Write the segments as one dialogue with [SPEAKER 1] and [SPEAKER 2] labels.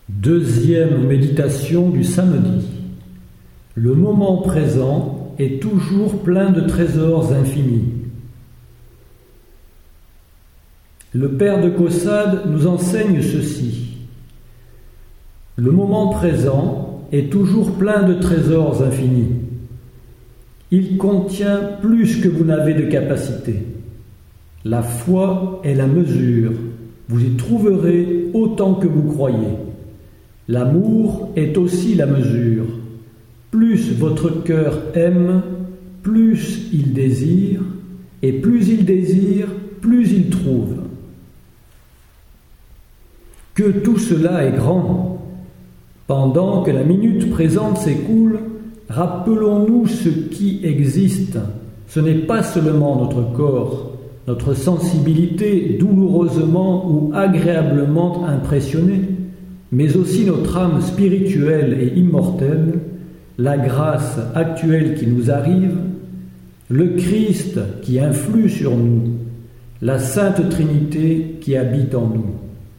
[SPEAKER 1] Deuxième méditation du samedi. Le moment présent est toujours plein de trésors infinis. Le Père de Caussade nous enseigne ceci. Le moment présent est toujours plein de trésors infinis. Il contient plus que vous n'avez de capacité. La foi est la mesure. Vous y trouverez autant que vous croyez. L'amour est aussi la mesure. Plus votre cœur aime, plus il désire, et plus il désire, plus il trouve. Que tout cela est grand. Pendant que la minute présente s'écoule, rappelons-nous ce qui existe. Ce n'est pas seulement notre corps, notre sensibilité douloureusement ou agréablement impressionnée, mais aussi notre âme spirituelle et immortelle, la grâce actuelle qui nous arrive, le Christ qui influe sur nous, la Sainte Trinité qui habite en nous.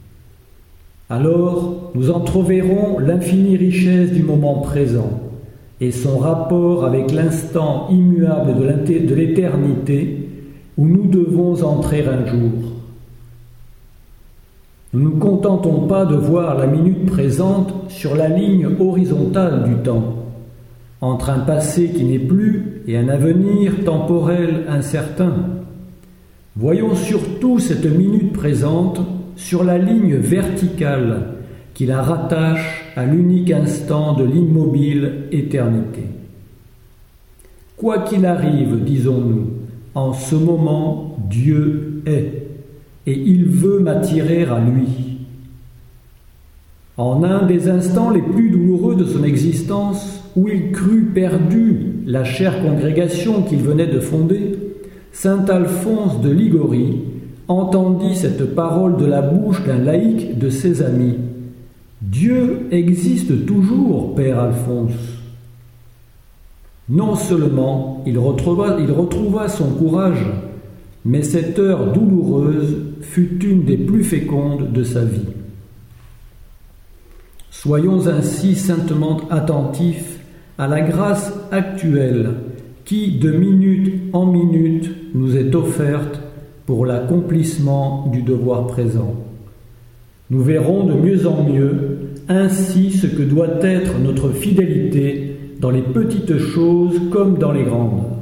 [SPEAKER 1] Alors, nous entreverrons l'infinie richesse du moment présent et son rapport avec l'instant immuable de l'éternité où nous devons entrer un jour. Nous ne nous contentons pas de voir la minute présente sur la ligne horizontale du temps, entre un passé qui n'est plus et un avenir temporel incertain. Voyons surtout cette minute présente sur la ligne verticale qui la rattache à l'unique instant de l'immobile éternité. Quoi qu'il arrive, disons-nous, en ce moment, Dieu est, et il veut m'attirer à lui. En un des instants les plus douloureux de son existence, où il crut perdu la chère congrégation qu'il venait de fonder, saint Alphonse de Liguori entendit cette parole de la bouche d'un laïc de ses amis. « Dieu existe toujours, Père Alphonse. » Non seulement il retrouva son courage, mais cette heure douloureuse fut une des plus fécondes de sa vie. Soyons ainsi saintement attentifs à la grâce actuelle qui, de minute en minute, nous est offerte pour l'accomplissement du devoir présent. Nous verrons de mieux en mieux ainsi ce que doit être notre fidélité dans les petites choses comme dans les grandes.